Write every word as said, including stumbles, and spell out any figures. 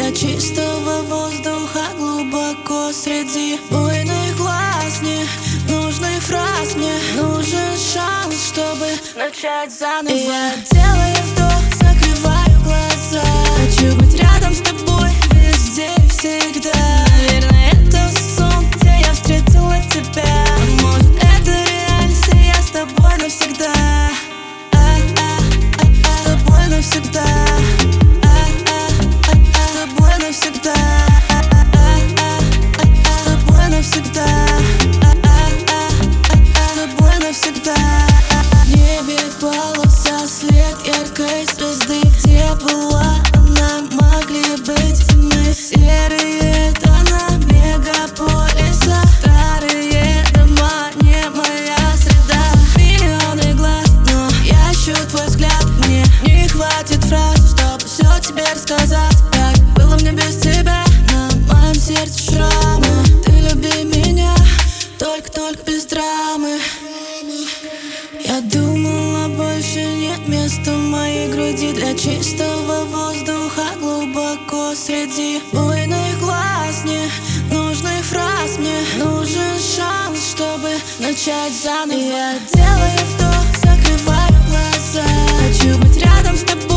для чистого воздуха глубоко среди буйных глаз. Не нужных фраз, мне нужен шанс, чтобы начать заново. И я делаю вдох, закрываю глаза. Хочу быть рядом с тобой везде и всегда. Наверное, это сон, где я встретила тебя. А может, это реальность, и я с тобой навсегда. С тобой навсегда. С тобой навсегда. С тобой навсегда. С тобой навсегда. В небе полоса, свет яркой звезды. Где была она, могли быть мы серые тона мегаполиса. Старые дома, не моя среда. Миллионы глаз, но я ищу твой взгляд. Мне не хватит фраз, чтобы все тебе рассказать. Как было мне без тебя, на моем сердце шрамы. Ты люби меня, только-только без драмы. Я думала, больше нет места в моей груди для чистого воздуха глубоко среди буйных глаз. Не нужных фраз, мне нужен шанс, чтобы начать заново. И я делаю вдох, закрываю глаза. Хочу быть рядом с тобой